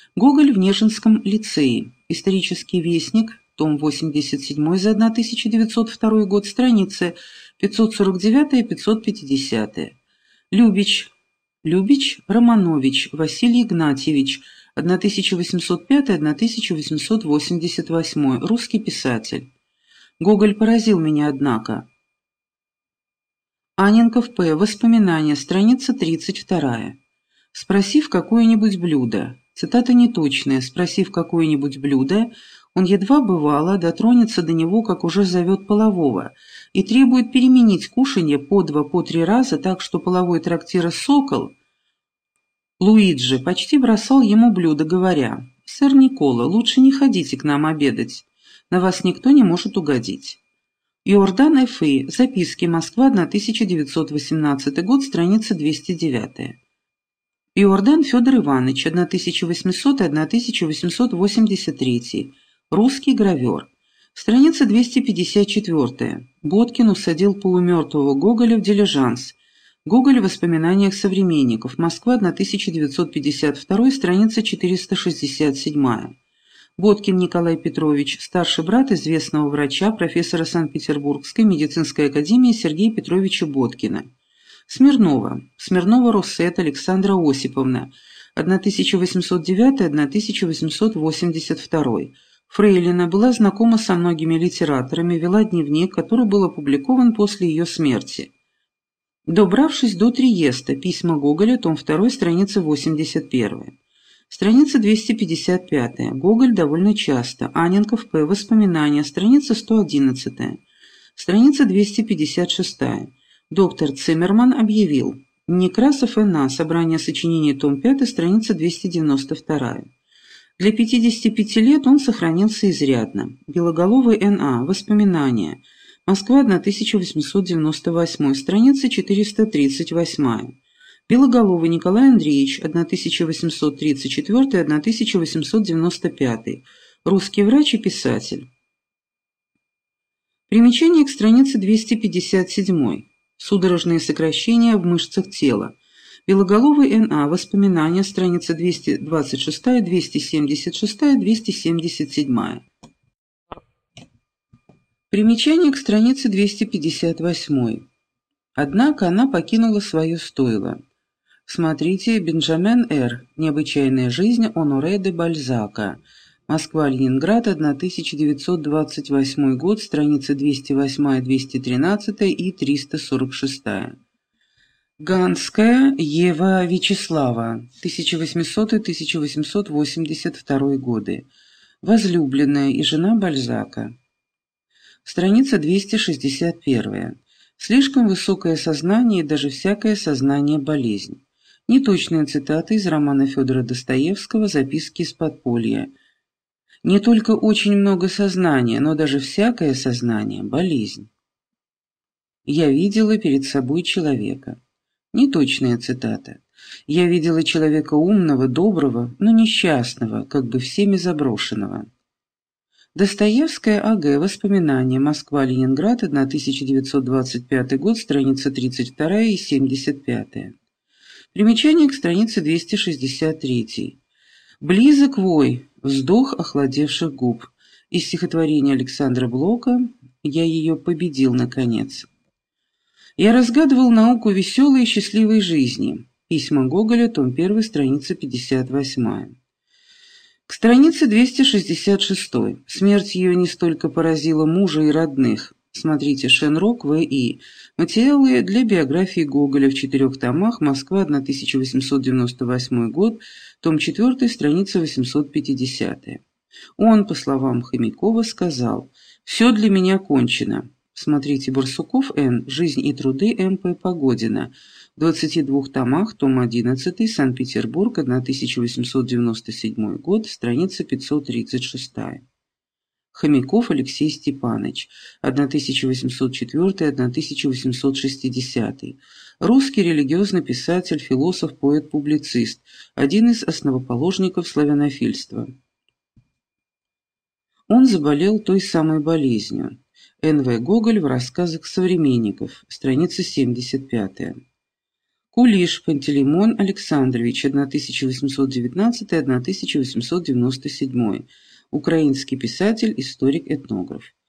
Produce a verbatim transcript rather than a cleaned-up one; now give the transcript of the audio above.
Гоголь в Нежинском лицее. Исторический вестник, том восемьдесят семь за тысяча девятьсот второй год, страницы пятьсот сорок девять - пятьсот пятьдесят. Любич. Любич Романович Василий Игнатьевич, тысяча восемьсот пятый — тысяча восемьсот восемьдесят восьмой, русский писатель. Гоголь поразил меня, однако. Анненков П. Воспоминания, страница тридцать два. Спросив какое-нибудь блюдо. Цитата неточная. Спросив какое-нибудь блюдо, он едва бывало дотронется до него, как уже зовет полового, и требует переменить кушанье по два, по три раза, так что половой трактира «Сокол» Луиджи почти бросал ему блюдо, говоря: «Сэр Никола, лучше не ходите к нам обедать, на вас никто не может угодить». Иордан Ф. И. Записки. Москва, тысяча девятьсот восемнадцатый год, страница двести девять. Иордан Федор Иванович, тысяча восьмисотый — тысяча восемьсот восемьдесят третий, русский гравер. Страница двести пятьдесят четыре. Боткин усадил полумертвого Гоголя в дилижанс. Гоголь в воспоминаниях современников. Москва, тысяча девятьсот пятьдесят второй, страница четыреста шестьдесят семь. Боткин Николай Петрович, старший брат известного врача, профессора Санкт-Петербургской медицинской академии Сергея Петровича Боткина. Смирнова. Смирнова Руссет Александра Осиповна, тысяча восемьсот девятый — тысяча восемьсот восемьдесят второй. Фрейлина была знакома со многими литераторами, вела дневник, который был опубликован после ее смерти. Добравшись до Триеста, письма Гоголя, том два, страница восемьдесят один. Страница двести пятьдесят пять. Гоголь довольно часто. Анненков П. Воспоминания. Страница сто одиннадцать. Страница двести пятьдесят шесть. Доктор Циммерман объявил. Некрасов Н А. Собрание сочинений, том пятый, страница двести девяносто два. Для пятидесяти пяти лет он сохранился изрядно. Белоголовый Н А. Воспоминания. Москва, тысяча восемьсот девяносто восьмой, страница четыреста тридцать восемь. Белоголовый Николай Андреевич, тысяча восемьсот тридцать четвёртый — тысяча восемьсот девяносто пятый, русский врач и писатель. Примечание к странице двести пятьдесят семь. Судорожные сокращения в мышцах тела. Белоголовый Н А. Воспоминания, страница двести двадцать шесть, двести семьдесят шесть, двести семьдесят семь. Примечание к странице двести пятьдесят восемь. Однако она покинула свое стойло. Смотрите Бенджамен Р. Необычайная жизнь Оноре де Бальзака. Москва-Ленинград, тысяча девятьсот двадцать восьмой год, страницы двести восемь, двести тринадцать и триста сорок шесть. Ганская Ева Вячеслава, тысяча восьмисотый — тысяча восемьсот восемьдесят второй годы. Возлюбленная и жена Бальзака. Страница двести шестьдесят один. Слишком высокое сознание и даже всякое сознание – болезнь. Неточные цитаты из романа Федора Достоевского «Записки из подполья». Не только очень много сознания, но даже всякое сознание – болезнь. Я видела перед собой человека. Неточная цитата. Я видела человека умного, доброго, но несчастного, как бы всеми заброшенного. Достоевская А Г. Воспоминания. Москва-Ленинград, тысяча девятьсот двадцать пятый год, страница тридцать два и семьдесят пять. Примечание к странице двести шестьдесят три. Близок вой, вздох охладевших губ. Из стихотворения Александра Блока «Я ее победил, наконец». Я разгадывал науку веселой и счастливой жизни. Письма Гоголя, том один, страница пятьдесят восемь. К странице двести шестьдесят шесть. Смерть ее не столько поразила мужа и родных. Смотрите Шенрок В И. Материалы для биографии Гоголя в четырех томах. Москва, тысяча восемьсот девяносто восьмой год, том четыре, страница восемьсот пятьдесят. Он, по словам Хомякова, сказал: «Все для меня кончено». Смотрите Барсуков Н. Жизнь и труды М П Погодина. В двадцати двух томах, том одиннадцатый, Санкт-Петербург, тысяча восемьсот девяносто седьмой год, страница пятьсот тридцать шесть. Хомяков Алексей Степанович, тысяча восемьсот четвёртый — тысяча восемьсот шестидесятый. Русский религиозный писатель, философ, поэт, публицист, один из основоположников славянофильства. Он заболел той самой болезнью. Н В Гоголь в рассказах современников, страница семьдесят пять. Кулиш Пантелеймон Александрович, тысяча восемьсот девятнадцатый — тысяча восемьсот девяносто седьмой. Украинский писатель, историк, этнограф.